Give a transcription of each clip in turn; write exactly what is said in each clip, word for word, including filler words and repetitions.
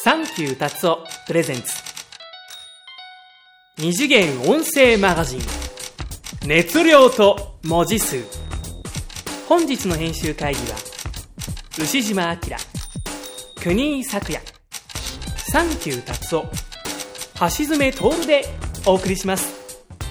サンキュー達夫プレゼンツ二次元音声マガジン熱量と文字数。本日の編集会議は牛島明、国井咲也、サンキュー達夫、橋爪徹でお送りします。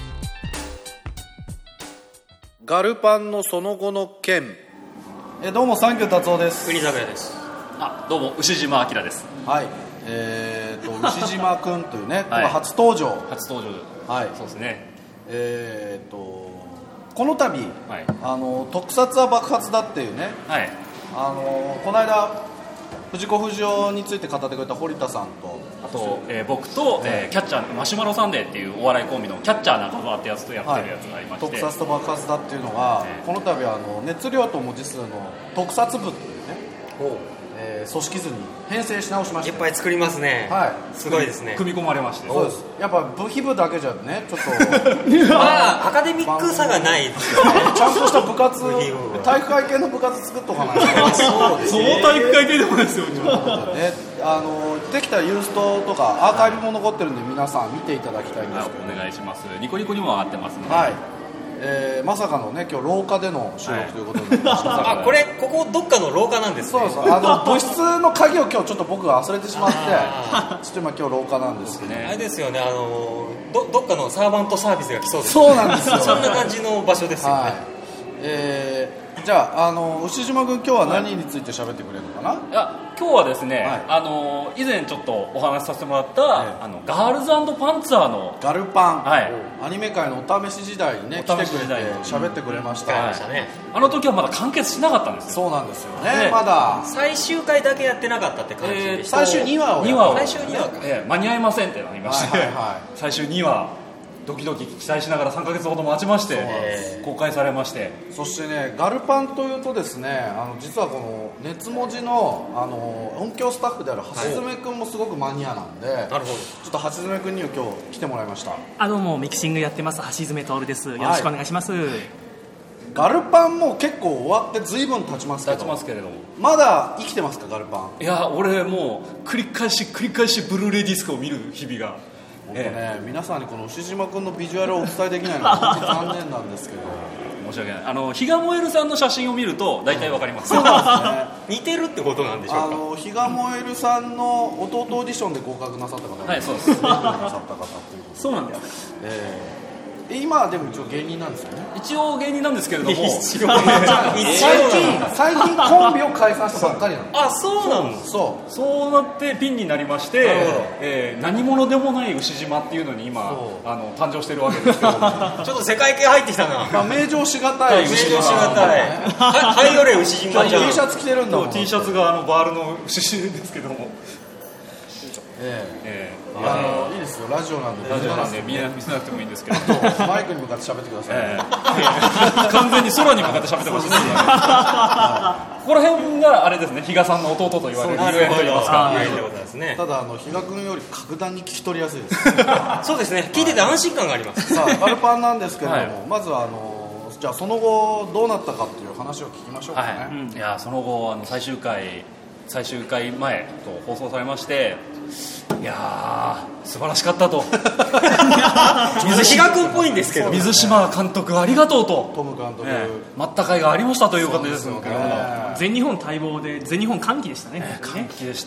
ガルパンのその後の件。えどうもサンキュー達夫です。 国井咲也です。 あ、どうも牛島明です。 はい、えー、と牛島くんというね、 はい、 初登場初登場はい、 そうですね。 えー、とこの度、 はい、 あの特撮は爆発だっていうね、 はい、 あのこの間藤子不二雄について語ってくれた堀田さんと、 あと、えー、僕と、えー、キャッチャーマシュマロサンデーっていうお笑いコンビのキャッチャー中川ってやつとやってるやつがありまして、 はい、特撮と爆発だっていうのが、えー、この度あの熱量と文字数の特撮部っていうね、えー、組織図に編成し直しました。 いっぱい作りますね。 はい、 すごいですね。 組み込まれまして。 そうです。やっぱ部費部だけじゃね、ちょっとまあアカデミックさがないですよね。 ちゃんとした部活、体育会系の部活作っとかないと。 そうですね。 そう体育会系でもないですよ。ね、 あのできたらユーストとかアーカイブも残ってるんで、皆さん見ていただきたいんですけど、 お願いします。ニコニコにも上がってますので。 はい。えー、まさかのね、今日廊下での収録ということになりました。 はい、あ、これここどっかの廊下なんですね。 そうそう、あの部室の鍵を今日ちょっと僕が忘れてしまって、ちょっと今今日廊下なんですけど、ね、 あれですよね、あの ど, どっかのサーバントサービスが来そうです、 ね、そうなんですよ。 そんな感じの場所ですよね。はい、 えー、じゃあ、あの牛島君、今日は何について喋ってくれるのかな。はい、 いや今日はですね、はい、あの以前ちょっとお話しさせてもらった、はい、あのガールズ&パンツァーのガルパン、 はい、 アニメ界のお試し時代にね、来てくれて喋ってくれました、うん、はい、 あの時はまだ完結しなかったんですよ。 そうなんですよね、まだ最終回だけやってなかったって感じでした、 えー、最終にわをにわを最終にわか、 えー、間に合いませんってなりまして、はいはいはい、最終にわドキドキ期待しながらさんかげつほど待ちまして公開されまして、 そしてね、ガルパンというとですね、あの実はこの熱文字の、あの音響スタッフである橋爪君もすごくマニアなんで、なるほど、ちょっと橋爪君には今日来てもらいました。 あ、どうもミキシングやってます橋爪徹です。よろしくお願いします。はい、 ガルパンも結構終わって随分経ちますけど、 経ちますけれどもまだ生きてますか、ガルパン。 いや、俺もう繰り返し繰り返しブルーレイディスクを見る日々が、 本当ね、ええ、皆さんにこの牛島君のビジュアルをお伝えできないのは本当に残念なんですけど申し訳ない。あの比嘉燃えるさんの写真を見ると大体わかります、 うん、そうなんですね。 似てるってことなんでしょうか。 あの比嘉燃えるさんの弟オーディションで合格なさった方、 はい、そうです。 なさった方っていうことで、 そうなんです、 えー今はでも一応芸人なんですよね。 一応芸人なんですけれども一応最近最近コンビを解散したばっかりなの。 あ、そうなの。 そうそうなってピンになりまして、えー、何者でもない牛島っていうのに今あの誕生してるわけですけどちょっと世界系入ってきたな。 まあ、名城しがたい名城しがたいハイオレ牛島じゃん。 T シャツ着てるんだもん。 T シャツがあのバールの牛島ですけども、 えええー、あのいいですよ、ラジオなんでラジオなんで見せなくてもいいんですけどマイクに向かって喋ってください、ね、えー、完全に空に向かって喋ってほしいですねここら辺があれですね、比嘉さんの弟と言われるゆえんと言いますか。 ただあの比嘉君より格段に聞き取りやすいですそうですね、聞いてて安心感があります。 さあガルパンなんですけれども、はい、まずはあのじゃあその後どうなったかっていう話を聞きましょうかね。はい、 うん、いやその後あの最終回最終回前と放送されまして、いやー素晴らしかったと水比嘉君っぽいんですけど、 水島監督ありがとうと、 トム監督、 ね、待った甲斐がありましたということですよね。 全日本待望で全日本歓喜でしたね。ね、 歓喜でした。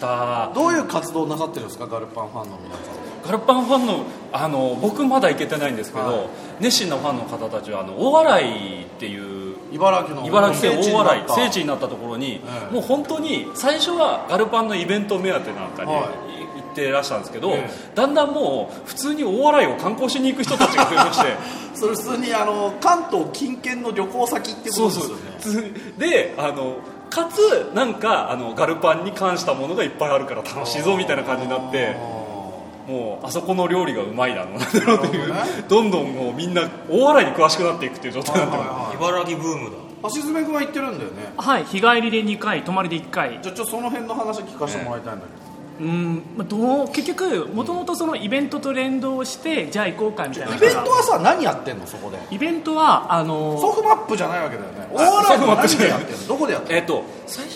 どういう活動をなさってるんですか、ガルパンファンの皆さん。 ガルパンファンの、あの僕まだ行けてないんですけど、はい、熱心なファンの方たちはあの大洗っていう茨城の茨城県大洗聖地になったところに、ええ、もう本当に最初はガルパンのイベント目当てなんかに、はい、行ってらしたんですけど、ええ、だんだんもう普通に大洗を観光しに行く人たちが増えましてそれ普通にあの関東近県の旅行先ってことですよね。 そうそうで、あのかつなんかあのガルパンに関したものがいっぱいあるから楽しいぞみたいな感じになって、もうあそこの料理がうまいだろうなっていう、ね、どんどんもうみんな大洗に詳しくなっていくっていう状態になってます、はいはいはい、 茨城ブームだ。 橋爪君は行ってるんだよね。 はい、日帰りでにかい、泊まりでいっかい。 じゃあちょっとその辺の話聞かせてもらいたいんだけど、ね、 うん、まあ、どう結局もともとそのイベントと連動してじゃあ行こうかみたいな。 イベントはさ何やってんのそこで。 イベントはあのー、 ソフマップじゃないわけだよね。大洗の何でやってんの、どこでやってんの。 えー、と最初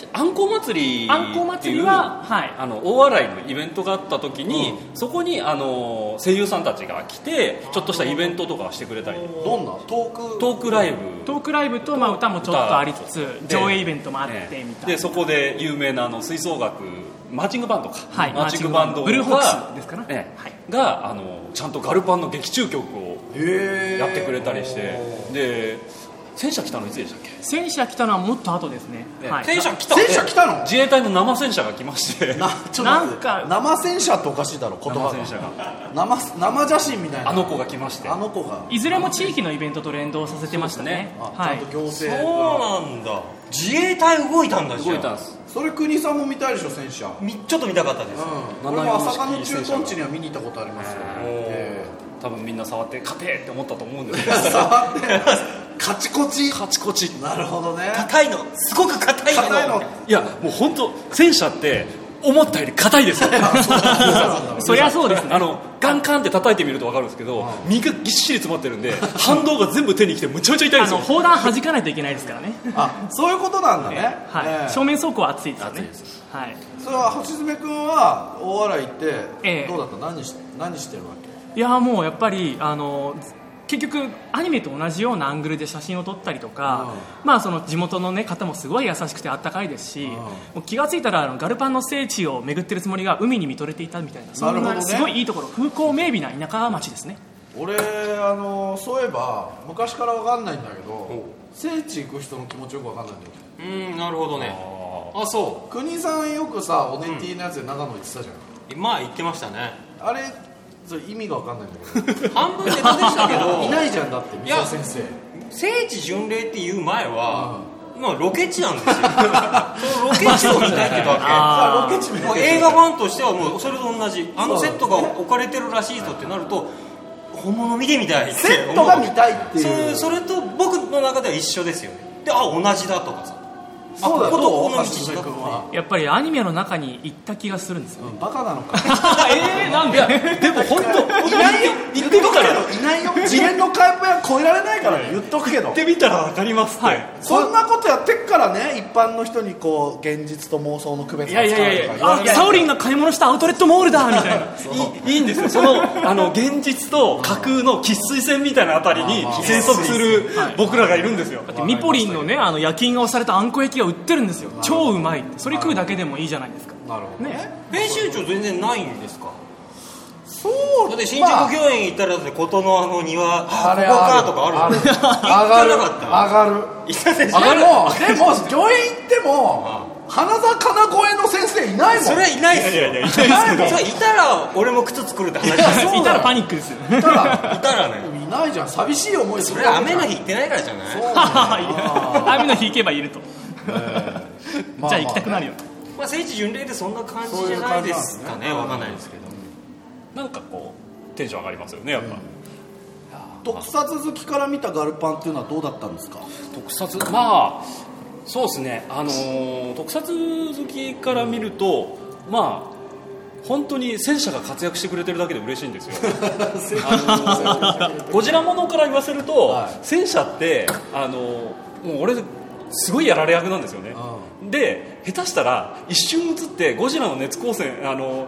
あんこ祭りあんこ祭りは、はい、 あの大洗のイベントがあった時に、うん、そこにあの声優さんたちが来てちょっとしたイベントとかしてくれたり。 どんなトークトークライブトークライブと、まあ、歌もちょっとありつつ上映イベントもあってみたいな。 でそこで有名なあの吹奏楽マーチングバンドか、 はい、 マーチングバンドがブルーホークスですかね、 ね、はい、があのちゃんとガルパンの劇中曲をやってくれたりして、で戦車来たのいつでしたっけ？ 戦車来たのはもっと後ですね。 ね、 はい、 戦車来た戦車来たの？ 自衛隊の生戦車が来ましてなちょっとなんか生戦車っておかしいだろ言葉が。 生戦車が生生写真みたいなあの子が来まして、 あの子がいずれも地域のイベントと連動させてましたね。 はい、ちゃんと行政そうなんだ。自衛隊動いたんだ。 動いたんです。 それ国さんも見たいでしょ戦車。 みちょっと見たかったです。 うん、俺も朝霞の駐屯地には見に行ったことありますよ。 えー、多分みんな触って勝てって思ったと思うんですけど触ってカチコチカチコチ。 なるほどね。 硬いのすごく硬いの。 硬いの。 いやもう本当戦車って思ったより硬いですよそりゃそうですね。 あのガンカンって叩いてみると分かるんですけど、身がぎっしり詰まってるんで反動が全部手にきてむちゃむちゃ痛いんですよ。 あの砲弾弾かないといけないですからね。 あ、そういうことなんだね。 はい、えー、正面走行は熱いですよね。はい。 それは橋爪君は大洗行って、 えー、 どうだった？何し何してるわけ？ いやもうやっぱりあの結局アニメと同じようなアングルで写真を撮ったりとか、うん、まあその地元の、ね、方もすごい優しくてあったかいですし、うん、もう気がついたらあのガルパンの聖地を巡ってるつもりが海に見とれていたみたいな、そんなすごいいいところ、風光明媚な田舎町ですね。 俺あのそういえば昔から分かんないんだけど、聖地行く人の気持ちよく分かんないんだよ。 うーん、なるほどね。ああ、そう国さんよくさオネティのやつで長野行ってたじゃん、 うん、まあ言ってましたね。あれそれ意味が分かんないんだけど半分ネタでしたけどいないじゃんだって三沢先生。 聖地巡礼っていう前は、うん、まあロケ地なんですよそのロケ地を見たいってだけあロケ地もう映画ファンとしてはもうそれと同じ、あのセットが置かれてるらしいぞってなると本物見てみたいってセットが見たいっていうそ, それと僕の中では一緒ですよね。で、あ、同じだとかさ、 そうだ、 こことこの道だとはやっぱりアニメの中に行った気がするんですよ、 うん、バカなのかえー、なんででも本当いないよ言ってみたらいないよ次元の海部は超えられないから、ね、言っとくけど言ってみたら分かりますって、はい、 そんなことやってっからね一般の人にこう現実と妄想の区別がつかないとか言われる。 サオリンが買い物したアウトレットモールだみたいないい、いいんですよ。そのあの現実と架空の喫水線みたいなあたりに生息する僕らがいるんですよ。 だってミポリンのねあの焼き印が押されたあんこ焼きが売ってるんですよ。超うまい。それ食うだけでもいいじゃないですか。 なるほどね。 編集長全然ないんですか？ そうだって新宿御苑行ったら琴のあの庭、 あれここかとかある。 上がる上がる上がる。でも御苑行っても花坂な公園の先生いないもん。 それはいないですよ。いやいやいないですけど、それいたら俺も靴作るって話ですよ。 いたらパニックですよ。 いたらいたらね。 いないじゃん。寂しい思いする。 それ雨の日行ってないからじゃない。 雨の日行けばいると。じゃあ行きたくなるよ。 まあ聖地巡礼でそんな感じじゃないですかね。わかんないですけど。 なんかこうテンション上がりますよねやっぱ。 特撮好きから見たガルパンっていうのはどうだったんですか？ 特撮、まあそうですね、あのー、特撮好きから見るとまあ本当に戦車が活躍してくれてるだけで嬉しいんですよあのー、ゴジラものから言わせると、はい、戦車ってあのー、もう俺すごいやられ役なんですよね。で下手したら一瞬映ってゴジラの熱光線あの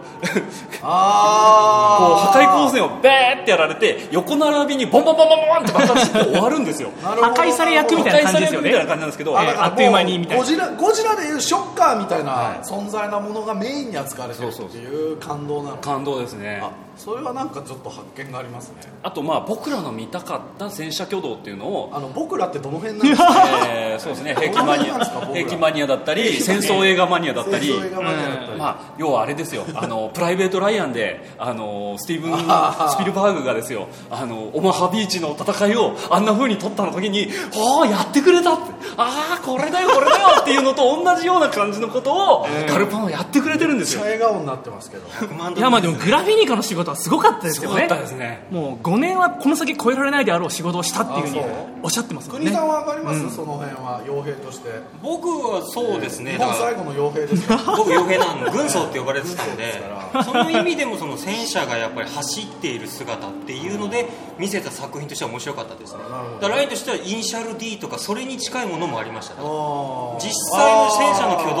あこう破壊光線をベーってやられて横並びにボンボンボンボンボンって爆発して終わるんですよ破壊され役みたいな感じですよね。 破壊され役みたいな感じなんですけど、 あ, あっという間にみたいなゴジラゴジラでいうショッカーみたいな存在なものがメインに扱われてるっていう感動なの。 感動ですね。 あ、それはなんかちょっと発見がありますね。 あとまあ僕らの見たかった戦車挙動っていうのをあの僕らってどの辺なんですか？ えー、そうですね、兵器マニア兵器マニアだったり戦争映画マニアだったり、まあ要はあれですよ、あのプライベート・ライアンであのスティーブン・スピルバーグがですよ、あのオマハビーチの戦いをあんな風に撮ったの時に、ああやってくれたって、ああこれだよこれだよっていうのと同じような感じのことをガルパンはやってくれてるんですよ。 めっちゃ笑顔になってますけどいやまあでもグラフィニカの仕事はすごかったですよね。 すごかったですね。 もうごねんはこの先超えられないであろう仕事をしたっていうふうにおっしゃってますもんね。 国さんは分かります、うん、その辺は傭兵として。 僕はそうですね、 日本最後の傭兵ですから僕傭兵なんで軍曹って呼ばれてたんでその意味でもその戦車がやっぱり走っている姿っていうので見せた作品としては面白かったですね。だからラインとしてはイニシャル D とかそれに近いものもありましたね。実際の戦車の挙動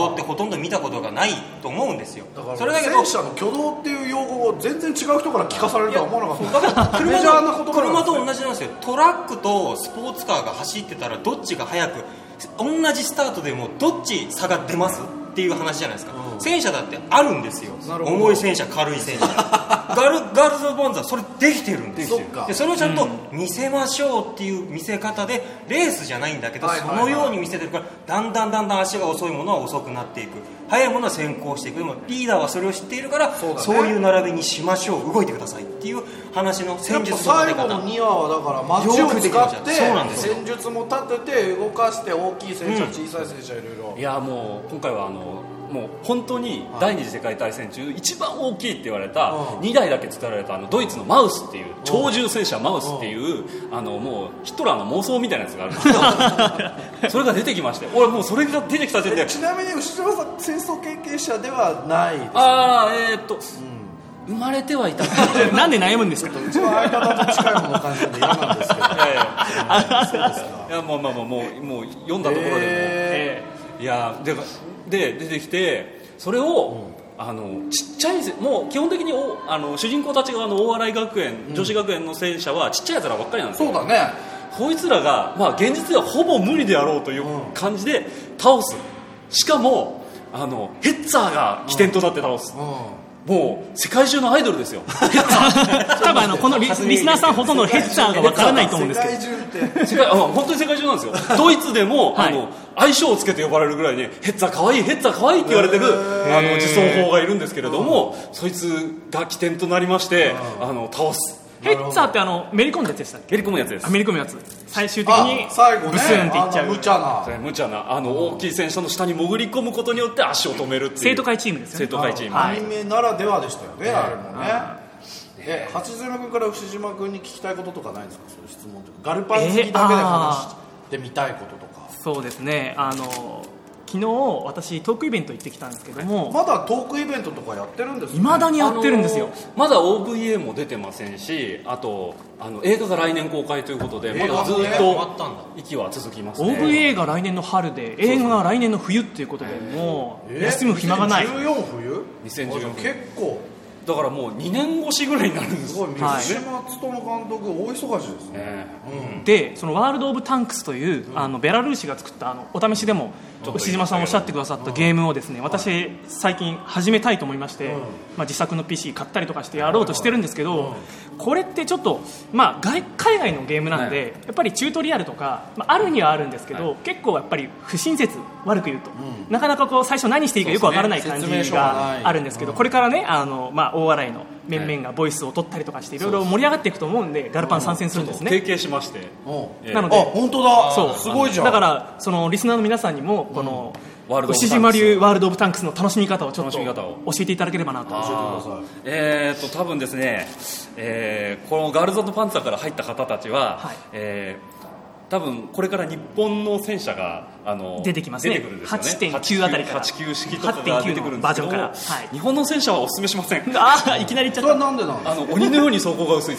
動ってほとんど見たことがないと思うんですよ。 だからそれだけど戦車の挙動っていう用語を全然違う人から聞かされるとは思わなかった。 だからメジャーな言葉なんですね。 車と同じなんですよ。トラックとスポーツカーが走ってたらどっちが速く、同じスタートでもどっち差が出ますっていう話じゃないですか、うん、戦車だってあるんですよ。重い戦車、軽い戦車ガルガールズ・ボンザそれできてるんですよ。そ, でそれをちゃんと見せましょうっていう見せ方で、レースじゃないんだけど、はいはいはい、そのように見せてるから、だんだんだんだん足が遅いものは遅くなっていく、速いものは先行していく。でもリーダーはそれを知っているから、そうだね、そういう並びにしましょう、動いてくださいっていう話の戦術の最後のにわはだから街を使って戦術も立てて動かして、大きい戦車、うん、小さい戦車いろいろ。 いやもう今回はあのもう本当に第二次世界大戦中一番大きいって言われたにだいだけ作られたあのドイツのマウスっていう超重戦車マウスっていうあのもうヒトラーの妄想みたいなやつがあるんですけどそれが出てきまして、俺もうそれが出てきた時点で、 ちなみに牛島さん戦争経験者ではないです、ね、 ああえー、っと、うん生まれてはいたなんで悩むんですか。 うちは相方と近いものを感じて嫌なんですけど。いやいやそうですか。 いやもうまあまあもうもう読んだところでも、えー、いやでで出てきて、それを、うん、あのちっちゃいもう基本的におあの主人公たち側の大洗学園、うん、女子学園の戦車はちっちゃいやつらばっかりなんですよ。 そうだね。 こいつらがまあ現実ではほぼ無理であろうという感じで倒す。しかもあのヘッツァーが起点となって倒す。うんうんもう世界中のアイドルですよ多分あのこの リ, リスナーさんほとんどヘッツァーがわからないと思うんですけど、 世界中って世界あ本当に世界中なんですよ。ドイツでも、はい、あの愛称をつけて呼ばれるぐらいにヘッツァーかわいいヘッツァーかわいいって言われてるあの自走砲がいるんですけれども、そいつが起点となりましてあの倒す。 ヘッツァーってあのめり込んだやつでしたっけ。 めり込むやつです。 めり込むやつ最終的に最後ねブスンっていっちゃう無茶な無茶なあの大きい戦車の下に潜り込むことによって足を止めるっていう生徒会チームですよね。 生徒会チーム、 アニメならではでしたよね、あれもね。え八爪君から牛島君に聞きたいこととかないんですか。そういう質問とかガルパン好きだけで話してみたいこととか。 そうですね、あの昨日私トークイベント行ってきたんですけども、 まだトークイベントとかやってるんですか。 未だにやってるんですよ。 まだ オーブイエー も出てませんし、あとあの映画が来年公開ということでまだずっと息は続きますね。 オーブイエー が来年の春で映画が来年の冬っていうことで、もう休む暇がない。 にせんじゅうよん冬にせんじゅうよん結構だからもうにねん越しぐらいになるんです。 すごい、三島勉監督大忙しですね、 えーうん、でそのワールド・オブ・タンクスという、うん、あのベラルーシが作ったあのお試しでも牛島さんおっしゃってくださったゲームをですね、私最近始めたいと思いまして、うんまあ、自作の ピーシー 買ったりとかしてやろうとしてるんですけど、うん、これってちょっと、まあ、外海外のゲームなんで、はい、やっぱりチュートリアルとか、まあ、あるにはあるんですけど、はい、結構やっぱり不親切、悪く言うと、うん、なかなかこう最初何していいかよくわからない感じがあるんですけど、これからねあの、まあ、大洗の面々がボイスを取ったりとかしていろいろ盛り上がっていくと思うんで、ガルパン参戦するんですね。 提携しまして、 なのであ本当だ、 そうすごいじゃん。 だからそのリスナーの皆さんにもこの、うん、牛島流ワールド・オブ・タンクスの楽しみ方をちょっと教えていただければなと。教えてください。 えー、っと多分ですね、えー、このガールズ&パンツァーから入った方たちは、はいえー多分これから日本の戦車があの出てきますね。 出てくるんですよね。 はちてんきゅう あたりからはちきゅう式とかが出てくるんですけども、 はい、 日本の戦車はお勧めしません。 あいきなり言っちゃった。 それはなんでなの。 あの鬼のように走行が薄いです。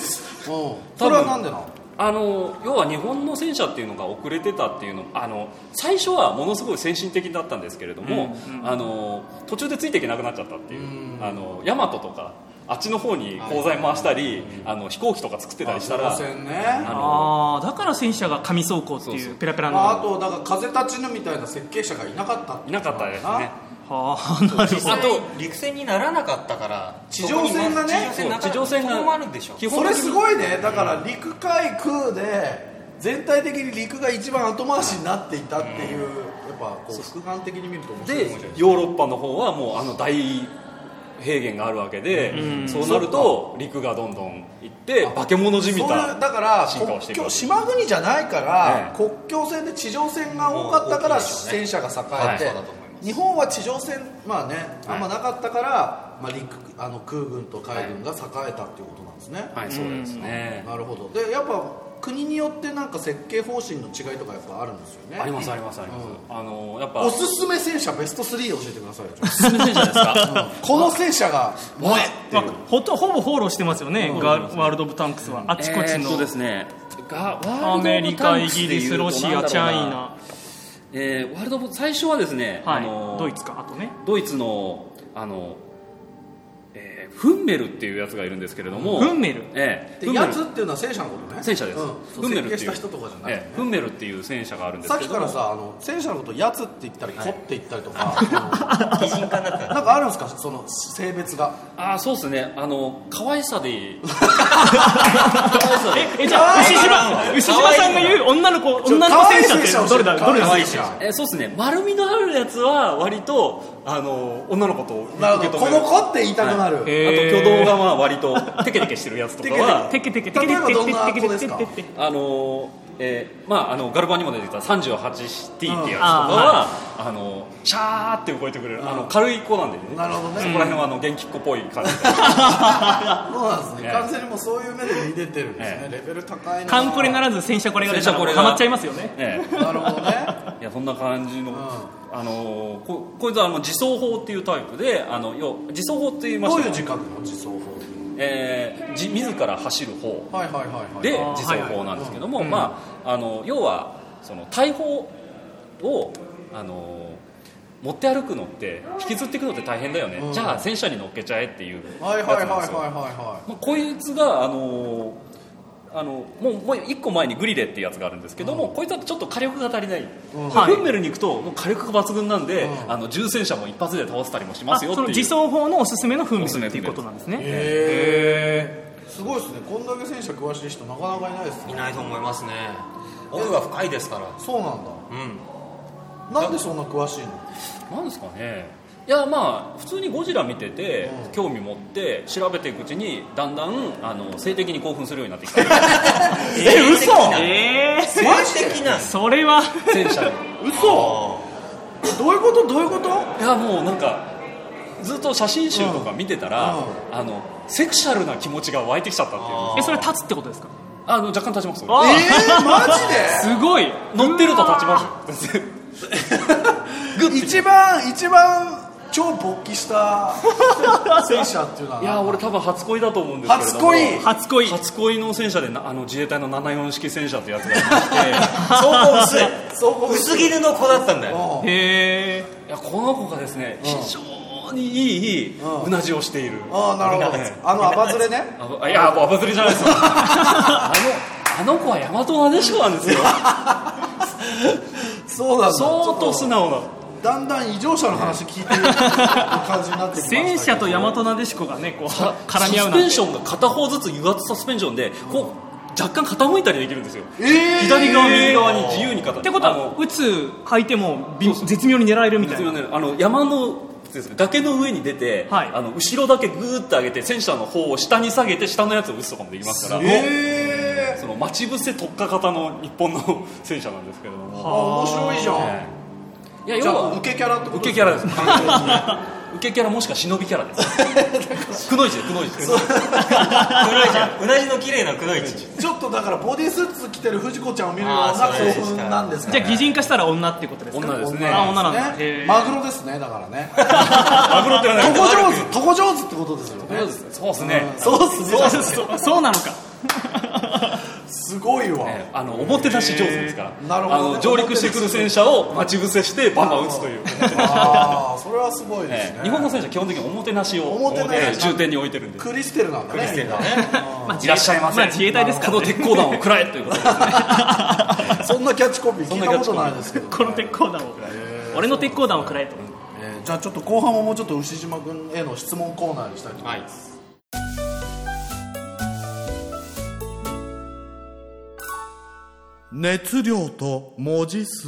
それはなんでなの。 あの要は日本の戦車っていうのが遅れてたっていうのあの最初はものすごい先進的だったんですけれども、うんうん、あの途中でついていけなくなっちゃったっていう、うん、あの大和とかあっちの方に鋼材回したり、あの飛行機とか作ってたりしたら、 あ、ね、 ああだから戦車が紙装甲っていうペラペラの、 あとだから風立ちぬみたいな設計者がいなかったいなかったですね。 はあ、なるほど。 あと陸戦にならなかったから地上戦がね、 地上戦があるんでしょ。 それすごいね。だから陸海空で全体的に陸が一番後回しになっていたっていう、やっぱこう俯瞰的に見ると面白い。 でヨーロッパの方はもうあの大平原があるわけで、うん、そうなると陸がどんどん行って化け物じみただから国境島国じゃないから、ね、国境線で地上戦が多かったから戦車が栄えて、はい、日本は地上戦まあねあんまなかったから、はいまあ、陸あの空軍と海軍が栄えたっていうことなんですね。 はい、はい、そうですね、 うん、なるほど。でやっぱ国によってなんか設計方針の違いとかやっぱあるんですよね。 ありますありますあります、うん、あのやっぱおすすめ戦車ベストスリー教えてくださいよ。 おすすめ戦車ですか、 うん、この戦車が萌えっていう、まあ、 ほ, ほぼフォローしてますよね、うん、ワールド・オブ・タンクスは、うん、あちこちの、 えー、そうですね、 アメリカ、イギリス、ロシア、チャイナ、 えー、ワールド最初はですね、 はい、 あのドイツかあとねドイツのあの、えー、フンメルっていうやつがいるんですけれども、 フンメル、 えー、 でやつっていうのは戦車のことね。 戦車です、 うん、 フンメルっていう設計した人とかじゃなくて、ね、 えー、フンメルっていう戦車があるんですさっけども、 きからさあの戦車のことやつって言ったり、はい、コって言ったりとか擬人化になったなんかあるんですかその性別が。 ああそうですね、あの可愛さでいいええじゃあ牛島牛島さんが言う女の子女の子戦車ってどれだどれだですか。えそうですね、丸みのあるやつは割とあの女の子と受け止める。 この子って言いたくなる、 はい、あと挙動がまあ割とテケテケしてるやつとかはテケテケテケテケ例えばどんな子ですか。 あのえーまあ、あのガルバンにも出てきた さんじゅうはちティー っていうやつとかは、うん、あ, あのシャーって動いてくれる、うん、あの軽い子なんでね。 なるほどね。 そこら辺はあの元気っ子っぽい感じでそうなんですね、完全にもうそういう目で見れてるんですね、ええ、レベル高いな。 カンコレならず戦車これが出たらハマっちゃいますよね、 ええ、なるほどね。 いやそんな感じの、うん、あの こ, こいつはあの自走砲っていうタイプで、あの要自走砲って言いましたどういう字書くの自走砲。 えー、自ら走る方で自走砲なんですけども、 はいはいはい、 まあ、あの要はその大砲をあの持って歩くのって引きずっていくのって大変だよね、うん、じゃあ戦車に乗っけちゃえっていうやつなんですよ。こいつがあのあのもうもういっこまえにグリレっていうやつがあるんですけども、うん、こいつはちょっと火力が足りない、うん、フンメルに行くともう火力が抜群なんで、うん、あの銃戦車も一発で倒せたりもしますよっていう。 その自走砲のおすすめのフンメルっていうことなんですね。 へー、すごいですね。こんだけ戦車詳しい人なかなかいないですね。 いないと思いますね。奥が深いですから。 そうなんだ、うん、なんでそんな詳しいの。 なんですかね。いやまあ普通にゴジラ見てて、うん、興味持って調べていくうちにだんだんあの性的に興奮するようになってきた。 え嘘えー、 性的なそれは戦車に嘘どういうことどういうこと。 いやもうなんかずっと写真集とか見てたら、うんうん、あのセクシャルな気持ちが湧いてきちゃったっていう。 えそれ立つってことですか。 あの若干立ちます。 えー、マジですごい乗ってると立ちます一番一番超勃起した戦車っていうのは。 いや俺多分初恋だと思うんですけれども。 初恋初恋初恋の戦車であの自衛隊のななじゅうよん式戦車ってやつがありまして走行薄い薄切りの子だったんだよ。 へえ。 いやこの子がですね、うん、非常にいいうなじをしている。 ああなるほど、ね、あのアバズレね。 あいやアバズレじゃないですよあのあの子は大和なでしこなんですよそうなんだ。 相当素直な。 だんだん異常者の話聞いてる感じになってきましたけど。 戦車と大和なでしこがねこう絡み合うなんて。 サスペンションが片方ずつ油圧サスペンションでこう若干傾いたりできるんですよ、 えー、 左側右側に自由に傾いて。 ってことは撃つ履いても絶妙に狙えるみたいな。 あの山の崖の上に出て、はい、あの後ろだけグーッと上げて戦車の方を下に下げて下のやつを撃つとかもできますから。 えー、 その待ち伏せ特化型の日本の戦車なんですけれども。 あ面白いじゃん、 ね、いやじゃあ受けキャラってことですか。受けキャラです受けキャラもしくは忍びキャラですくのいちでくのいちです。くのいちうなじの綺麗なくのいち。 ちょっとだからボディスーツ着てる藤子ちゃんを見るような興奮なんですか、ね、 じゃあ擬人化したら女ってことですか。 女ですね。 あ女なんだ。 マグロですねだからねマグロってトコ上手トコ上手ってことですよね。 そうですね、 うん、そうですね。 そうそうなのかすごいわ、 ね、あのおもてなし上手ですから。 なるほど、ね、 あの上陸してくる戦車を待ち伏せしてバンバン撃つという。 ああそれはすごいですね、 ね、日本の戦車基本的におもてなしをおもてなし重点に置いてるんで。 クリステルなんだね。クリステルだねまあ、 いらっしゃいませ、 まあ、自衛隊ですから、ね、 この鉄鋼弾を食らえということですねそんなキャッチコピー聞いたことないですけど、ね、 この鉄鋼弾を俺の鉄鋼弾を食らえと、 えー、じゃあちょっと後半ももうちょっと牛島君への質問コーナーにしたいと思います、はい。熱量と文字数。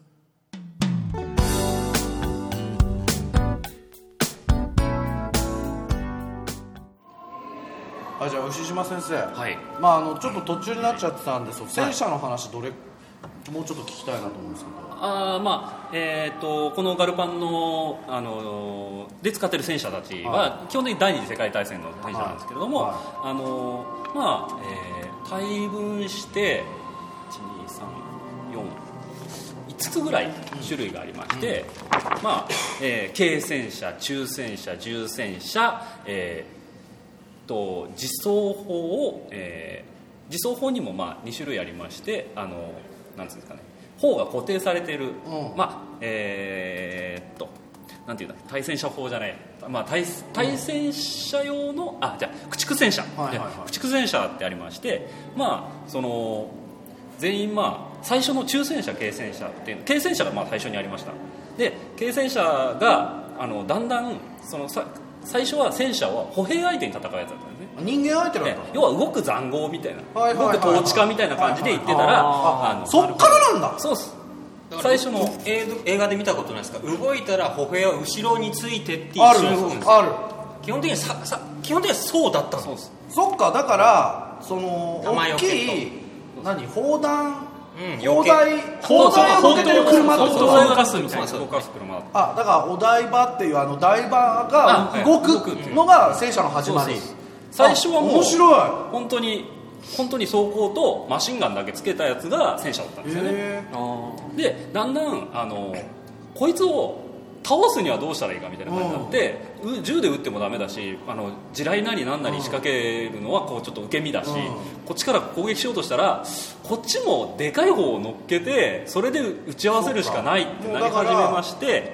あじゃあ牛島先生、 はい、 まあ、あのちょっと途中になっちゃってたんですけど、戦車の話どれもうちょっと聞きたいなと思うんですけど。 あまあえー、とこのガルパン の, あので使っている戦車たちは基本的に第二次世界大戦の戦車なんですけれども、はいはい、あのまあえー、大分していちにさんよんいつつぐらい種類がありまして、うんまあえー、軽戦車、中戦車、重戦車、えー、と自走砲を、えー、自走砲にもまあに種類ありまして、あのなんつうんですかね、 砲が固定されている、 うんまあえー、っとなんていうんだ対戦車砲じゃない、まあ、対, 対戦車用の、あじゃあ駆逐戦車、 はいはいはい、 駆逐戦車ってありまして、まあ、その全員、まあ、最初の中戦車軽戦車っていう軽戦車がまあ最初にありました。で軽戦車があのだんだんそのさ最初は戦車は歩兵相手に戦うやつだったんですね。 人間相手なんだ、 要は動く塹壕みたいな、 はいはいはいはい、 動く統治下みたいな感じで言ってたら、 はいはいはい、ああのそっからなんだ。 そうっす。 最初の映画で見たことないですか、動いたら歩兵は後ろについてって一ある緒に動くんです。 ある。 基本的にささ基本的にはそうだったんです。 そっか、だからその大名前をきい何砲弾、 うん、 砲台砲台を乗せてる車と動か、 かすみたいな、動かす車。 あ、だからお台場っていうあの台場が動くのが戦車の始まり。 最初はもう面白い。 本当に本当に装甲とマシンガンだけつけたやつが戦車だったんですよね。でだんだんあのこいつを倒すにはどうしたらいいかみたいな感じになって、うん、銃で撃ってもダメだし、あの地雷なりなんなり仕掛けるのはこうちょっと受け身だし、うん、こっちから攻撃しようとしたらこっちもでかい方を乗っけてそれで打ち合わせるしかないってなり始めまして、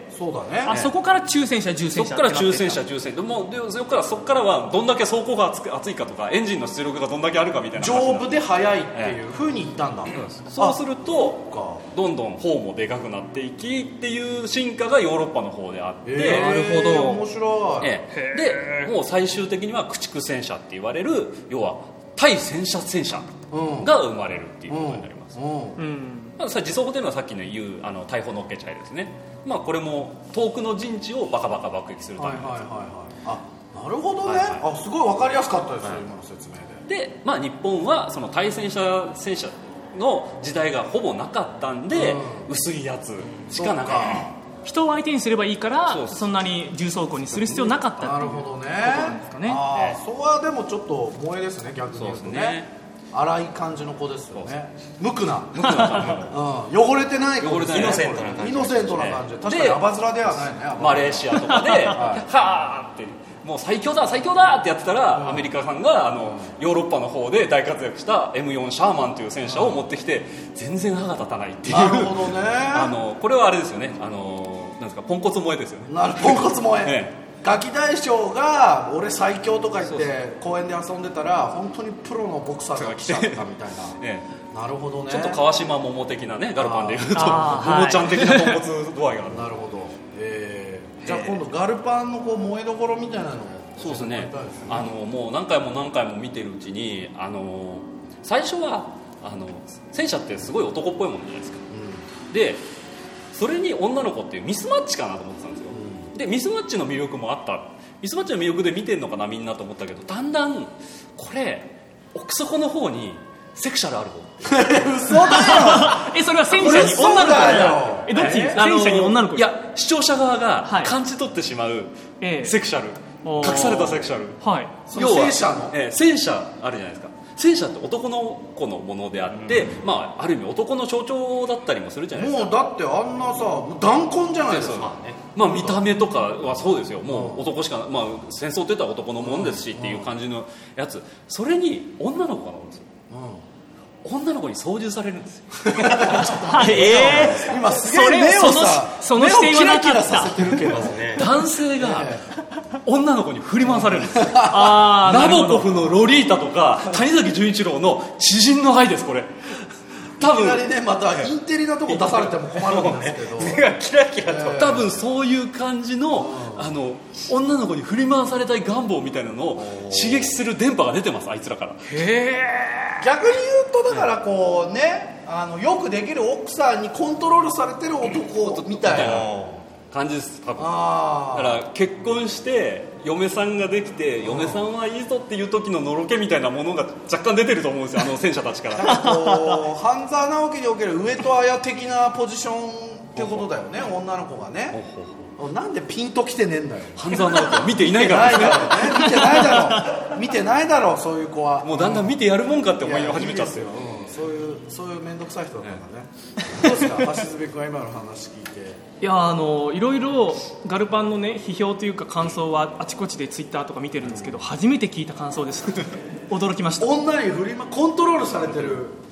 そうだね。 あそこから中戦車重戦車そこから中戦車重戦車でもでそこからそこからはどんだけ走行が熱く熱いかとかエンジンの出力がどんだけあるかみたいな丈夫で速いっていう風に言ったんだ、 ええ、そうするとどんどん砲もでかくなっていきっていう進化がヨーロッパの方であって、 えー、 なるほど面白い、 ええ、でもう最終的には駆逐戦車って言われる要は対戦車戦車が生まれるっていうことになります、うんうんうん、まあ、自走砲というのはさっきの言うあの大砲のっけちゃいですね、まあ、これも遠くの陣地をバカバカ爆撃するためのやつ、はいはいはいはい、 あ、なるほどね、はいはい、あ、すごい分かりやすかったですよ、はい、今の説明で。 で、まあ、日本はその対戦車戦車の時代がほぼなかったんで、うん、薄いやつしかなかった。 人を相手にすればいいから そ, そんなに重装甲にする必要なかったっていうことなんですかね。 あ、そこはでもちょっと萌えですね、逆に言うと ね, ね荒い感じの子ですよね。無垢な、無垢なうん、汚れてない子ですね。 イノセントな感じ、 イノセントな感じで、確かにアバズラではないね。 マレーシアとかで、はい、はーってもう最強だ最強だってやってたら、うん、アメリカさんがあの、うん、ヨーロッパの方で大活躍した エムフォー シャーマンという戦車を持ってきて、うん、全然歯が立たないっていう。 なるほどね。 あのこれはあれですよね、あのなんですか、ポンコツ萌えですよね。 なるポンコツ萌え、ね、ガキ大将が俺最強とか言って公園で遊んでたら本当にプロのボクサーが来ちゃったみたいな、ね、なるほどね。 ちょっと川島桃的なね、ガルパンでいうと桃ちゃん的なポンコツ度合いがある。 なるほど、えー、じゃあ今度ガルパンのこう萌えどころみたいなのを。 そうですね、あのもう何回も何回も見てるうちに、あの最初はあの戦車ってすごい男っぽいものじゃないですか、うん、でそれに女の子っていうミスマッチかなと思ってたんですよ、うん、でミスマッチの魅力もあった。ミスマッチの魅力で見てんのかなみんなと思ったけど、だんだんこれ奥底の方にセクシャルある方嘘だよえ、それは戦車に女の子だえ、どっち、えー、戦車に女の子。 いや、視聴者側が感じ取ってしまうセクシャル、はい、隠されたセクシャル、 はい、 要は戦車の、 えー、戦車あるじゃないですか。戦車って男の子のものであって、うん、まあ、ある意味男の象徴だったりもするじゃないですか。 もうだってあんなさ弾痕じゃないですか。 まあね、まあ、見た目とかはそうですよ。もう男しか、まあ、戦争って言ったら男のもんですしっていう感じのやつ、それに女の子が乗るんですよ、うん、女の子に操縦されるんですよえー、 今すげえ目をさその視点はなかった。 目をキラキラさせてるけど男性が女の子に振り回されるんですよあナボコフのロリータとか谷崎潤一郎の知人の愛です。これ多分いきなりね、またインテリなとこ出されても困るんですけど目がキラキラと、 多分そういう感じの、あの女の子に振り回されたい願望みたいなのを刺激する電波が出てます、あいつらから。 へー、逆に言うとだからこうね、あのよくできる奥さんにコントロールされてる男みたいな感じです。多分あだから結婚して嫁さんができて、嫁さんはいいぞっていう時ののろけみたいなものが若干出てると思うんですよ、あの戦車たちからこう半沢直樹における上戸彩的なポジションってことだよね、女の子がね。なんでピンときてねえんだよ。 半沢直樹は見ていないからですね見てないだろう見てないだろう、そういう子は。 もうだんだん見てやるもんかって思い始めちゃってる。 そういうそういう面倒くさい人だったんだね、ええ、どうですか橋爪君は今の話聞いて。 いや、あのいろいろガルパンのね批評というか感想はあちこちでツイッターとか見てるんですけど、初めて聞いた感想です驚きました。 女に振りまコントロールされてる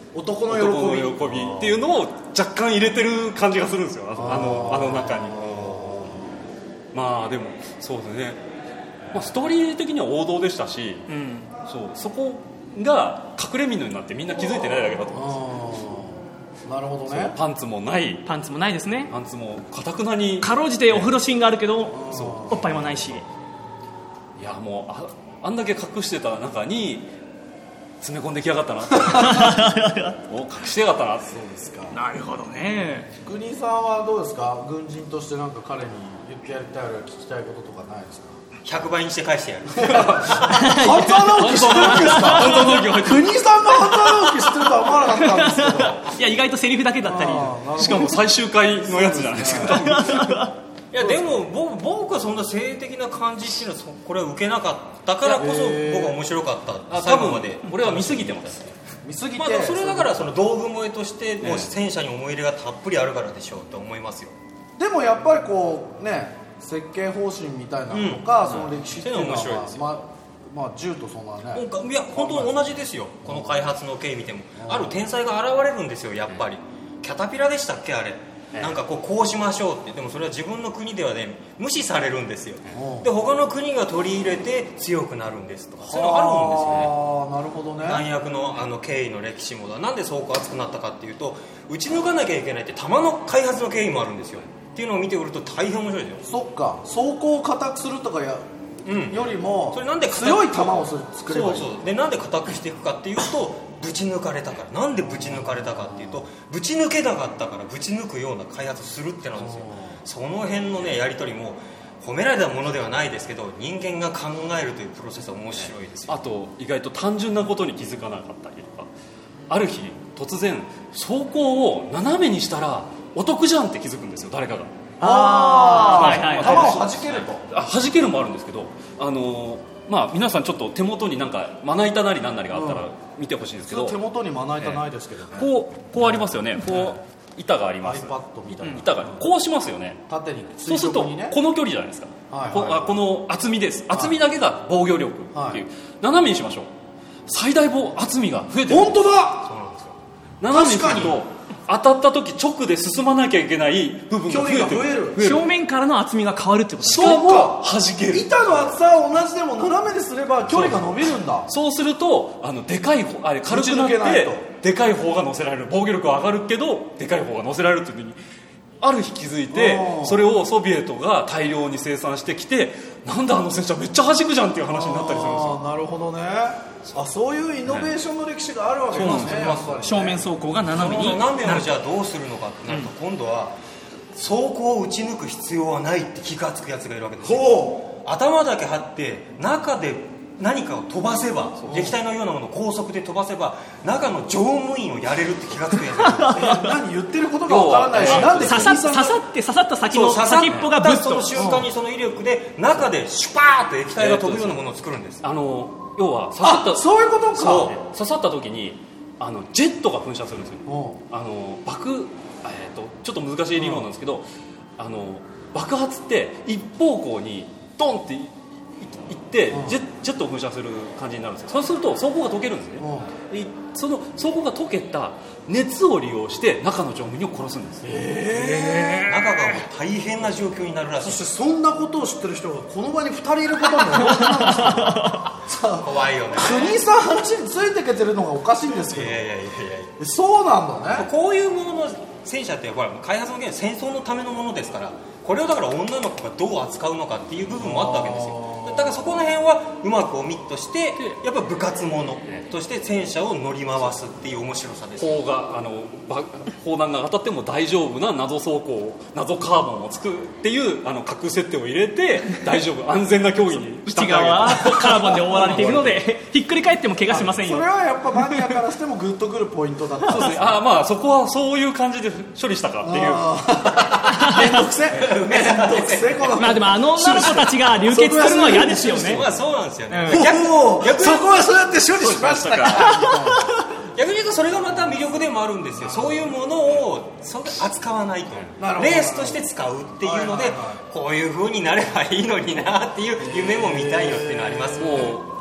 男の喜び男の喜びっていうのを若干入れてる感じがするんですよ、あの、あの中に。まあでもそうですね、まあ、ストーリー的には王道でしたし、うん、そうそこが隠れ蓑になってみんな気づいてないだけだと思うんです。なるほどね。 パンツもないパンツもないですね。 パンツもかたくなにかろうじてお風呂シーンがあるけど、そうおっぱいもないし、 いやもう あ, あんだけ隠してた中に詰め込んできやがったなお隠してやがったな。 そうですか。 なるほどね。 国井さんはどうですか、軍人としてなんか彼に言ってやりたいや聞きたいこととかないですか。 ひゃくばいにして返してやる。 半沢直樹知ってるんですか。国井さんが半沢直樹知ってるとは思わなかったんですけど。 いや意外とセリフだけだったり、 しかも最終回のやつじゃないですか。 いやでも僕はそんな性的な感じっていうのはこれは受けなかったからこそ僕は面白かった最後まで。 俺は見すぎてます見すぎて、 まあ、それだからその道具萌えとしてもう戦車に思い入れがたっぷりあるからでしょうと思いますよ。 でもやっぱりこうね設計方針みたいなのとか、うん、その歴史っていうのは、うん、まあまあ銃とそんなね、 いや本当に同じですよ。この開発の経緯見ても、うん、ある天才が現れるんですよやっぱり、うん、キャタピラでしたっけあれ、なんかこうこうしましょうって。でもそれは自分の国ではね無視されるんですよ。で他の国が取り入れて強くなるんですとか、そういうのあるんですよね。 ああなるほどね。 弾薬のあの経緯の歴史もだ。なんでそうこう熱くなったかっていうと、撃ち抜かなきゃいけないって弾の開発の経緯もあるんですよっていうのを見てくると大変面白いですよ。 そっか、装甲を硬くするとかや、うん、よりもそれなんで強い弾を作ればいい。 そうそう。でなんで硬くしていくかっていうと、ぶち抜かれたから。なんでぶち抜かれたかっていうと、ぶち抜けなかったからぶち抜くような開発するってなんですよ。その辺のねやり取りも褒められたものではないですけど、人間が考えるというプロセスは面白いですよ。 あと意外と単純なことに気づかなかったりとか、ある日突然装甲を斜めにしたらお得じゃんって気づくんですよ誰かが。 ああ、はいはいはい、弾を弾けると。 あ弾けるもあるんですけど、あのーまあ、皆さんちょっと手元になんかまな板なりなんなりがあったら見てほしいんですけど、うん、 手元にまな板ないですけどね、 えー、こうこうありますよね。こう板があります。 iPad みたいな板がこうしますよね。 縦に、 そうするとこの距離じゃないですか、はいはいはい、こ, この厚みです。厚みだけが防御力っていう、はい、斜めにしましょう。最大防厚みが増えてる。 本当だ。 そうなんですよ。 斜めにすると当たった時直で進まなきゃいけない部分が増えてる。 増える。 正面からの厚みが変わるってことですか。しかも弾ける。 板の厚さは同じでも斜めにすれば距離が伸びるんだ。 そうするとあのでかい方あれ軽くなってでかい方が乗せられる。防御力は上がるけどでかい方が乗せられるっていうふうにある日気づいて、それをソビエトが大量に生産してきて、なんであの戦車めっちゃ弾くじゃんっていう話になったりするんですよ。 あなるほどね。あそういうイノベーションの歴史があるわけですね。 正面走行が斜めに斜めをじゃあどうするのかってなると、今度は走行を打ち抜く必要はないって気がつくやつがいるわけですよ。頭だけ張って中で何かを飛ばせば、撃退のようなものを高速で飛ばせば中の乗務員をやれるって気がつくやつが何言ってることがわからないし、なんで刺さ刺さって刺さった先の先っぽがブッとその瞬間にその威力で中でシュパーッと液体が飛ぶようなものを作るんです。 あの要は刺さった、 そういうことか。 そう刺さった時にあのジェットが噴射するんですよ。あの爆、えー、とちょっと難しい理論なんですけど、あの爆発って一方向にドンって行ってジェ、ジェットを噴射する感じになるんですよ。そうすると装甲が溶けるんですね。その装甲が溶けた熱を利用して中の乗務員を殺すんです。 へー。中がもう大変な状況になるらしい。 そしてそんなことを知ってる人がこの場にふたりいることもなんですよ怖いよね。 国井さん話についてけてるのがおかしいんですけど。いやいやいやいやそうなんだね。 こういうものの戦車ってほら開発の件戦争のためのものですから、これをだから女の子がどう扱うのかっていう部分もあったわけですよ。だからそこの辺はうまくオミットしてやっぱ部活ものとして戦車を乗り回すっていう面白さです。 砲があの砲弾が当たっても大丈夫な謎走行、謎カーボンを作るっていうあの核設定を入れて大丈夫安全な競技にした内側はカーボンで覆われているのでひっくり返っても怪我しませんよ。 それはやっぱマニアからしてもグッとくるポイントだった。 そうですね。あまあそこはそういう感じで処理したかっていうめんどくせめんどくせこのまあでもあの女の子たちが流血するのは嫌ですよね。 まあそうなんですよね。 逆逆そこはそうやって処理しましたか。 逆に言うとそれがまた魅力でもあるんですよ。そういうものをそ扱わないとレースとして使うっていうので、こういう風になればいいのになっていう夢も見たいよっていうのはあります。 もう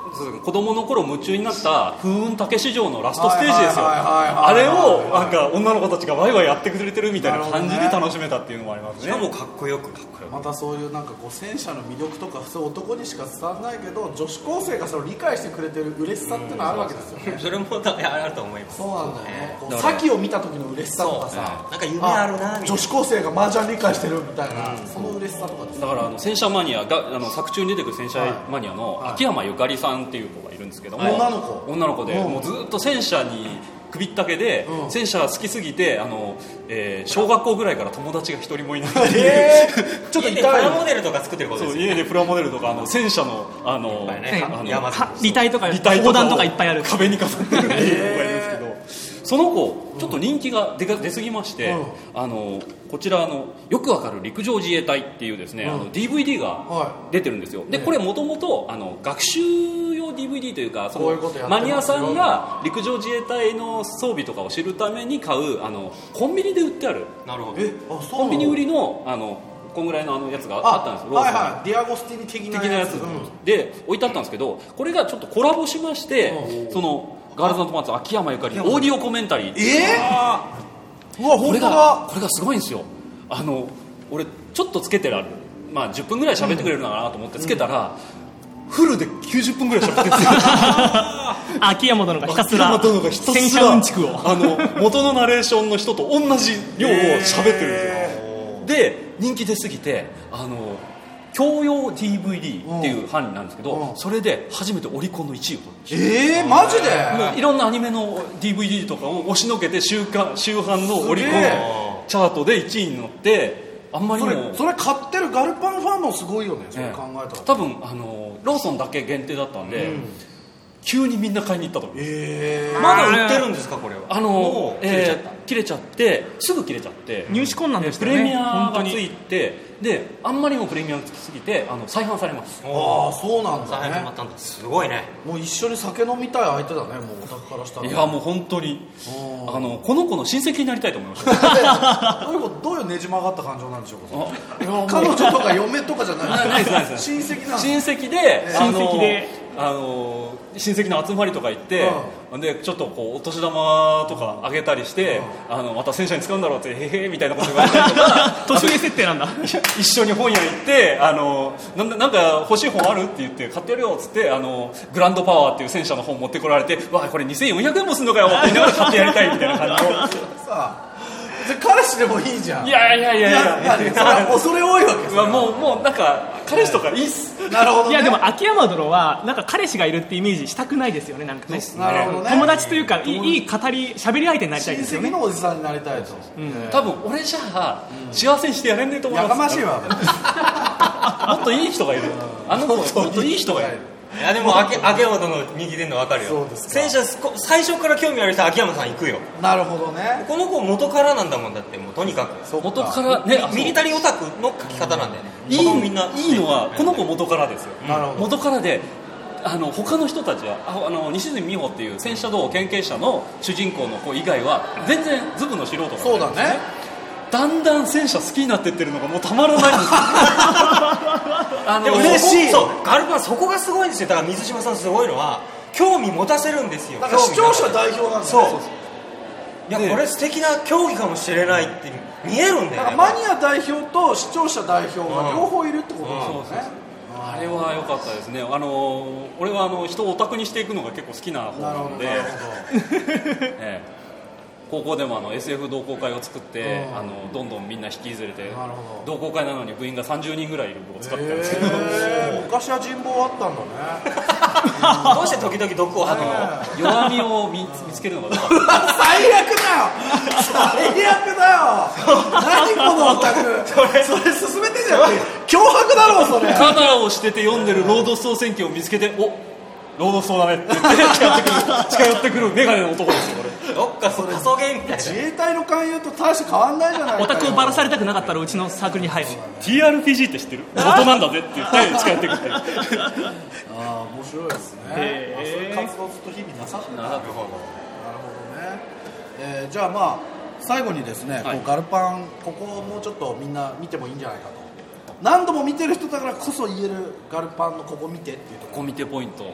子供の頃夢中になった風雲竹市場のラストステージですよ。あれをなんか女の子たちがワイワイやってくれてるみたいな感じで楽しめたっていうのもありますね。 しかもかっこよくかっこよくまたそういうなんかこう戦車の魅力とか普通男にしか伝わらないけど女子高生がそれを理解してくれてる嬉しさっていうのはあるわけですよね。 それもあると思います。 そうなんだよね。こう先を見た時の嬉しさとかさ、 なんか夢あるなみたいな、 女子高生が麻雀理解してるみたいな、その嬉しさとかです。 だからあの戦車マニアがあの作中に出てくる戦車マニアの秋山ゆかりさんっていう子がいるんですけども、 女の子女の子でもうずっと戦車に首ったけで、うん、戦車が好きすぎてあの、えー、小学校ぐらいから友達が一人もいないっていう、 えー、ちょっと家でプラモデルとか作ってることですよね。 そう家でプラモデルとかあの戦車のあの、 ね、 あの履帯とか砲弾とかいっぱいある壁に飾ってるっていう子がいるんですけど、その子ちょっと人気が出出過ぎまして、うん、あのこちらのよくわかる陸上自衛隊っていうですね、うん、あの ディーブイディー が出てるんですよ、はい、でこれもともと学習用 ディーブイディー というかそのマニアさんが陸上自衛隊の装備とかを知るために買うあのコンビニで売ってあるなるほどえあそうコンビニ売りのあのこんぐらいのあのやつがあったんですよ。 はいはい、ディアゴスティニ的なやつ、 的なやつで置いてあったんですけど、これがちょっとコラボしまして、うん、そのガールズの友達秋山ゆかりオーディオコメンタリー、 えー、うわ本当だ、これがすごいんですよ。あの俺ちょっとつけてらる、まあじゅっぷんぐらい喋ってくれるのかなと思ってつけたら、うん、フルできゅうじゅっぷんぐらい喋ってるんですよ秋山殿がひたすら戦車うんちくをあの元のナレーションの人と同じ量を喋ってるんですよ、えーで人気出すぎてあの教養 ディーブイディー っていう範囲なんですけど、うん、それで初めてオリコンのいちいを取りました。 えー、マジでもういろんなアニメの ディーブイディー とかを押しのけて週間週販のオリコンチャートでいちいに乗ってあんまりにもそれ、それ買ってるガルパンファンもすごいよね、それ考えたら、 多分あのローソンだけ限定だったんで、うん、急にみんな買いに行ったと思います、 えー、まだ売ってるんですかこれは。 あの切れちゃった、えー、切れちゃってすぐ切れちゃって入手困難ですよね。 プレミアがついてであんまりにもプレミアがつきすぎてあの再販されます。 ああそうなんだね。 再販まったんだ。すごいね。 もう一緒に酒飲みたい相手だね、もうオタクからしたら。 いやもう本当にあのこの子の親戚になりたいと思いましたどういうこと、どういうねじ曲がった感情なんでしょうか。彼女とか嫁とかじゃないないですないです親戚なん親戚で、 えー、親戚であの親戚の集まりとか行って、うん、でちょっとこうお年玉とかあげたりして、うん、あのまた戦車に使うんだろうってへへみたいなこと言われたりとか年上設定なんだ一緒に本屋行ってあのな ん, なんか欲しい本あるって言って買ってやるよっつってあのグランドパワーっていう戦車の本持ってこられてわこれにせんよんひゃくえんもすんのかよって言いながら買ってやりたいみたいな感じのさあ彼氏でもいいじゃん。 いやいやいやいやいやいやそれは恐れ多いわけですよ。 もうもうなんか彼氏とかいいっす。 なるほど、ね、 いやでも秋山殿はなんか彼氏がいるってイメージしたくないですよね。なんかね。 なるほどね。 友達というかいいいい語り喋り相手になりたいですよね。 親戚のおじさんになりたいと。 うん、多分俺じゃあ、うん、幸せにしてやれんねえと思います。 やかましいわ。 もっといい人がいる。あの子もっといい人がいる。 いやでも秋山殿の人気出るの分かるよ。 そうですか。 戦車最初から興味ある人は秋山さん行くよ。 なるほどね。 この子元からなんだもんだってもうとにかく元からねミリタリーオタクの書き方なんだよね。 いいみんないいのはこの子元からですよ。 なるほど。 元からであの他の人たちはああの西住美穂っていう戦車道研究者の主人公の子以外は全然ズブの素人なんですね。 そうだね。 だんだん戦車好きになってってるのがもうたまらないんですよあの嬉しい。そうガルパンそこがすごいんですよ。だから水島さんすごいのは興味持たせるんですよ。 だから視聴者代表なんだよね。 そうそうそういやこれ素敵な競技かもしれないって見えるんだよね。 だからマニア代表と視聴者代表が両方いるってことですよね。 あれは良かったですね。あの俺はあの人をオタクにしていくのが結構好きな方なので、ええ高校でもあの エスエフ 同好会を作って、うん、あのどんどんみんな引きずれて同好会なのに部員がさんじゅうにんぐらいいるのを使ってたんですけど、 えー、昔は人望あったんだねどうして時々毒を吐くの。 弱みを 見, 見つけるのがどうか最悪だよ最悪だよ何このオタクそれそれ進めてんじゃん脅迫だろそれ。 カナーをしてて読んでるロード総選挙を見つけておロードそうだねって言って近寄ってくる近寄ってくるメガネの男ですよこれ。 どっかそれ仮想ゲームみたいな。 自衛隊の勧誘と大して変わんないじゃないか。 オタクをバラされたくなかったらうちのサークルに入る。 ティーアールピージー って知ってる元なんだぜって言って近寄ってくってああ面白いですね。あそういう活動ずっと日々なさってた。なるほどなるほどね、えー、じゃあまあ最後にですね、はい、こうガルパンここをもうちょっとみんな見てもいいんじゃないかと。何度も見てる人だからこそ言えるガルパンのここ見てっていうとこここ見てポイント、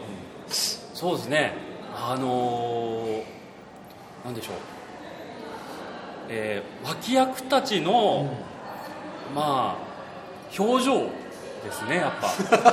そうですね、あのー、なんでしょう、えー、脇役たちの、うん、まあ表情ですね、やっぱ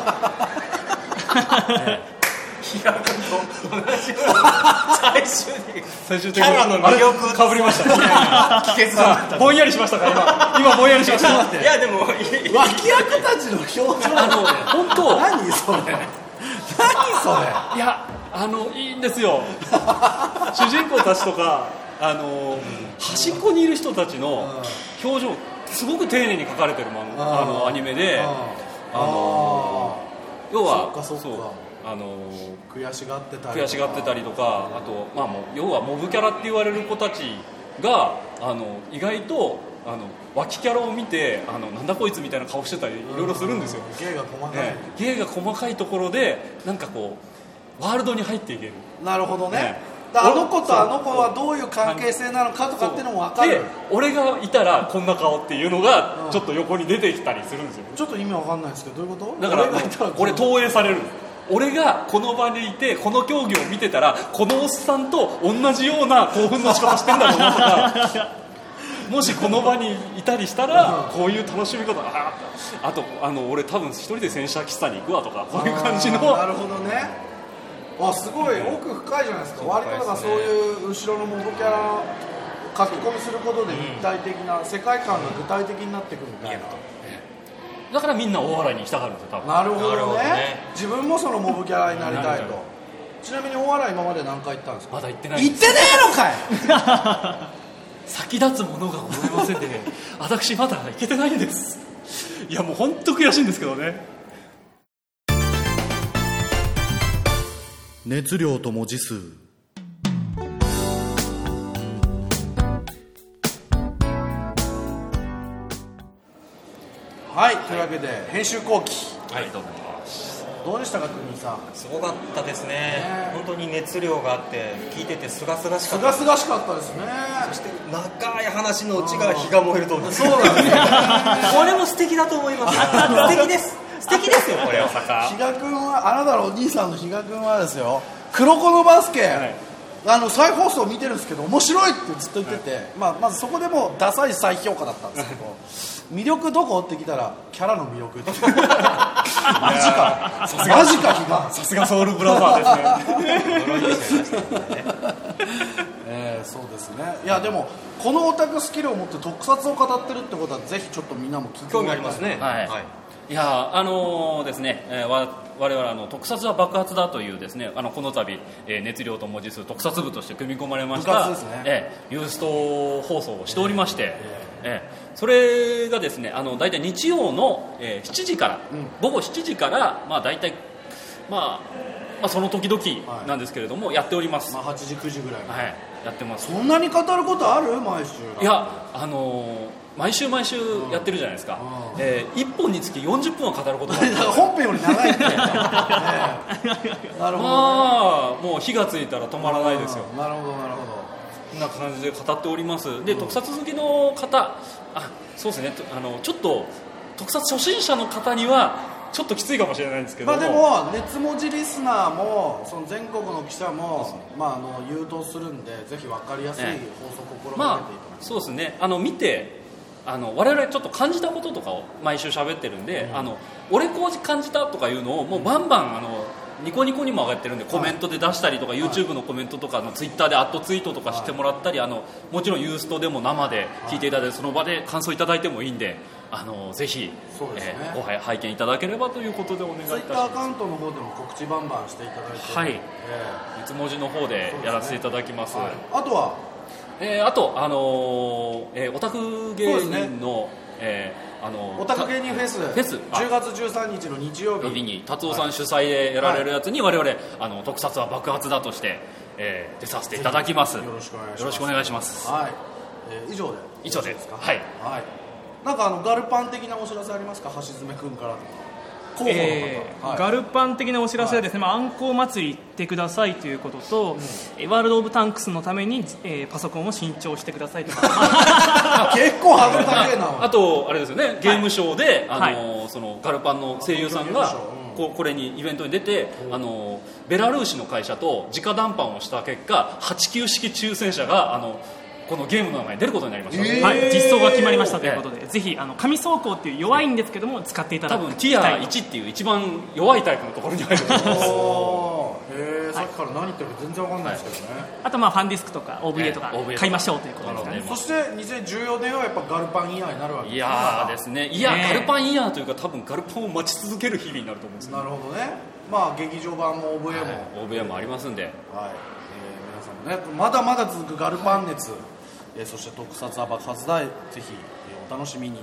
ね、 平君と同じような最終的最終的キャラの魅力かぶりましたね聞けずだったぼんやりしましたか今今ぼんやりしましたいやでも脇役たちの表情あの本当何それ何それいやあのいいんですよ主人公たちとかあの、うん、端っこにいる人たちの表情すごく丁寧に描かれてる漫画あのアニメであの要はそうかそうかあの悔しがってたり悔しがってたりとかあと、まあ、もう要はモブキャラって言われる子たちがあの意外とあの脇キャラを見てあのなんだこいつみたいな顔してたりいろいろするんですよ。 芸が細かい、 ね、芸が細かいところでなんかこうワールドに入っていける。 なるほどね、 ね、 あの子とあの子はどういう関係性なのかとかっていうのも分かる。 で俺がいたらこんな顔っていうのがちょっと横に出てきたりするんですよ。 ちょっと意味分かんないですけどどういうこと？ だから俺がいたら俺投影されるんです。俺がこの場にいてこの競技を見てたらこのおっさんと同じような興奮の仕方してんだろうなとかもしこの場にいたりしたらこういう楽しみ方ああとあの俺多分一人で洗車喫茶に行くわとかこういう感じの。 なるほどね。あすごい奥深いじゃないですか。割とだからそういう後ろのモブキャラ書き込みすることで立体的な世界観が具体的になってくるみたいな。 だからみんな大笑いに行きたがるんですよ多分。 なるほど ね, どね自分もそのモブキャラになりたいと。ちなみに大笑い今まで何回行ったんですか？ まだ行ってない行ってねえのかい先立つものがございませんで私まだ行けてないんです。いやもう本当悔しいんですけどね。 熱量と文字数。はい、というわけで編集後期、 はいどうもどうでしたか国井さん？ すごかったですね、 ね本当に熱量があって聞いててすがすがしかすったがすがしかったですね。 そして長い話のうちが火が燃えると思う。 そうなんですよこれも素敵だと思います素敵です素敵ですよこれは比嘉君はあなたのお兄さんの比嘉君はですよ黒子のバスケ、はい、あの再放送見てるんですけど面白いってずっと言ってて、はいまあ、まずそこでもうダサい再評価だったんですけど魅力どこって聞いたらキャラの魅力ってマジかマジか比嘉さすがソウルブラザーですね驚いてしまいましたねえー、そうですね。いやでもこのオタクスキルを持って特撮を語ってるってことはぜひちょっとみんなも聞いて興味ありますね。 はい、はい、いやあのー、ですね、えー、わ我々あの特撮は爆発だというですねあのこの度、えー、熱量と文字数特撮部として組み込まれました、 部活ですねえー、ユースト放送をしておりまして、えーえー、それがですねあの大体日曜の、えー、しちじから、うん、午後しちじからまあ大体まあまあ、その時々なんですけれども、はい、やっております、 まあ、はちじくじぐらい、 はい、やってます。 そんなに語ることある毎週？ いや、あのー、毎週毎週やってるじゃないですか、うんえー、いっぽんにつきよんじゅっぷんは語ることがある本編より長いって、ね、なるほど、ね、 まあもう火がついたら止まらないですよ。 なるほどなるほど。 こんな感じで語っております。で、うん、特撮好きの方あそうですねあのちょっと特撮初心者の方にはちょっときついかもしれないんですけども、 まあ、でも熱文字リスナーもその全国の記者も、まあ、あの誘導するんでぜひ分かりやすい放送を心がけていただきたい。 そうですねあの見てあの我々ちょっと感じたこととかを毎週喋ってるんで、うん、あの俺こう感じたとかいうのをもうバンバンあのニコニコにも上がってるんでコメントで出したりとか、はい、YouTube のコメントとかのツイッターでアットツイートとかしてもらったり、はい、あのもちろんユーストでも生で聞いていただいて、はい、その場で感想いただいてもいいんであのぜひ、そうですねえー、ご拝見いただければということでお願いいたします。 ツイッターアカウントの方でも告知バンバンしていただいて、 はい、えー、いつ文字の方でやらせていただきます。 はい、あとは、 えー、あとあのーえー、オタク芸人の、えーあのオタク芸人フェスフェスじゅうがつじゅうさんにちの日曜日に達夫さん主催でやられるやつに我々、はい、あの特撮は爆発だとして、えー、出させていただきます。よろしくお願いします。 よろしくお願いします。 はい、えー、以上で以上でですか。 はい、 はい、なんかあのガルパン的なお知らせありますか？橋爪くんからとか候補の方、 えーはい、 ガルパン的なお知らせはですね、はいまあ、あんこう祭り行ってくださいということと、うん、ワールドオブタンクスのために、えー、パソコンを新調してくださいとか結構ハードル高いな。 あとあれですよねゲームショーで、はい、あのーはい、そのガルパンの声優さんがこ, これにイベントに出て、あのベラルーシの会社と直談判をした結果はちきゅう式抽選車があのこのゲームの名前に出ることになりました、 えーはい、実装が決まりましたということで、えー、ぜひあの紙装甲っていう弱いんですけども使っていただく。 多分ティアいちっていう一番弱いタイプのところに入ると思いますへえ、さっきから何言ってるか全然わかんないですけどね、はい、 あとまあファンディスクとか オーブイエー とか買いましょうということですかね、 そしてにせんじゅうよねんはやっぱガルパンイヤーになるわけですね。 いやーですね、いや、ね、ガルパンイヤーというか多分ガルパンを待ち続ける日々になると思うんですよ。 なるほどね。まあ劇場版も オーブイエー も、はい、 オーブイエー もありますんで、はい、 えー、皆さんもねまだまだ続くガルパン熱、えー、そして特撮は爆発大、ぜひ、えー、お楽しみに。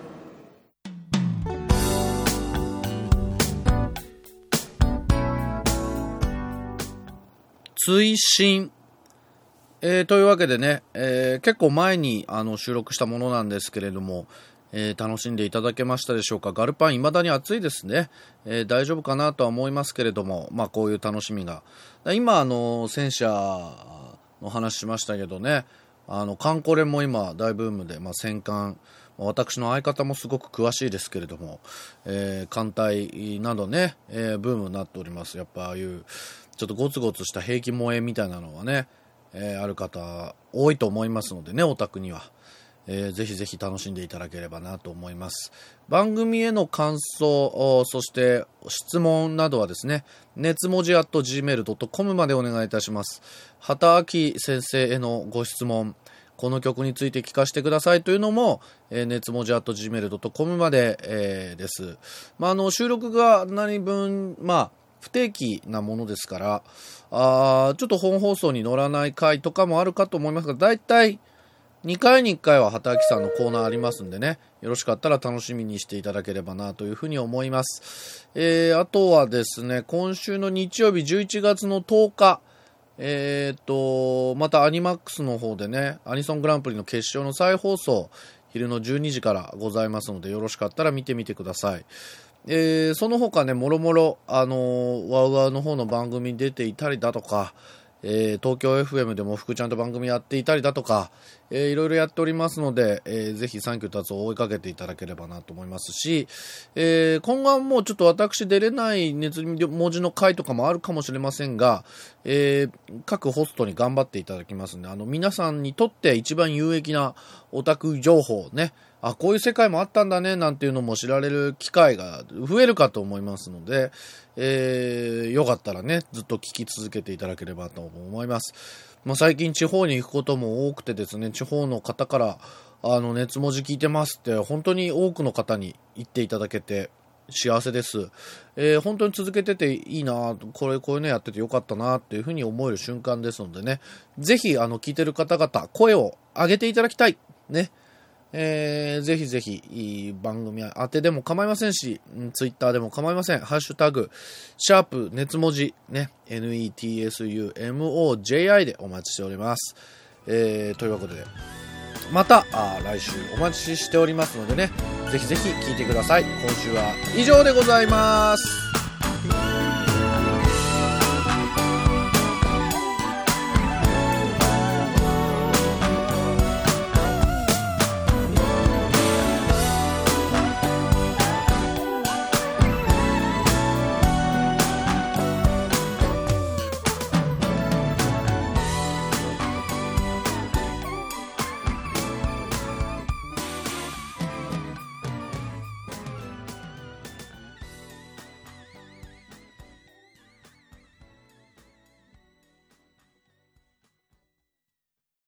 追伸、えー、というわけでね、えー、結構前にあの収録したものなんですけれども、えー、楽しんでいただけましたでしょうか。ガルパン未だに暑いですね、えー、大丈夫かなとは思いますけれども、まあこういう楽しみが、今あの戦車の話しましたけどね、あのカンコレも今大ブームで、まあ、戦艦、私の相方もすごく詳しいですけれども、えー、艦隊などね、えー、ブームになっております。やっぱああいうちょっとゴツゴツした兵器萌えみたいなのはね、えー、ある方多いと思いますのでね、オタクには、えー、ぜひぜひ楽しんでいただければなと思います。番組への感想、そして質問などはですね、熱文字 アットジーメールドットコム までお願いいたします。畑明先生へのご質問、この曲について聞かせてくださいというのも、えー、熱文字 アットジーメールドットコム まで、えー、です。まあ、あの収録が何分、まあ、不定期なものですから、あちょっと本放送に乗らない回とかもあるかと思いますが、だいたいにかいにいっかいは畑明さんのコーナーありますんでね、よろしかったら楽しみにしていただければなというふうに思います。えー、あとはですね、今週の日曜日じゅういちがつのとおか、えー、とまたアニマックスの方でね、アニソングランプリの決勝の再放送、昼のじゅうにじからございますので、よろしかったら見てみてください。えー、その他ね、もろもろあのー、ワウワウの方の番組に出ていたりだとか、えー、東京 エフエム でも福ちゃんと番組やっていたりだとか、えー、いろいろやっておりますので、えー、ぜひサンキュー達を追いかけていただければなと思いますし、えー、今後はもうちょっと私出れない熱文字の回とかもあるかもしれませんが、えー、各ホストに頑張っていただきますので、あの皆さんにとって一番有益なオタク情報ね、あ、こういう世界もあったんだねなんていうのも知られる機会が増えるかと思いますので、えー、よかったらね、ずっと聞き続けていただければと思います。まあ、最近地方に行くことも多くてですね、地方の方からあの熱文字聞いてますって本当に多くの方に言っていただけて幸せです。えー、本当に続けてていいな、これこういうのやっててよかったなっていうふうに思える瞬間ですのでね、ぜひあの聞いてる方々声を上げていただきたいね。えー、ぜひぜひ番組宛てでも構いませんし、ツイッターでも構いません。ハッシュタグシャープ熱文字ね、 ネッツモジでお待ちしております。えー、というわけでまたあ来週お待ちしておりますのでね、ぜひぜひ聞いてください。今週は以上でございます。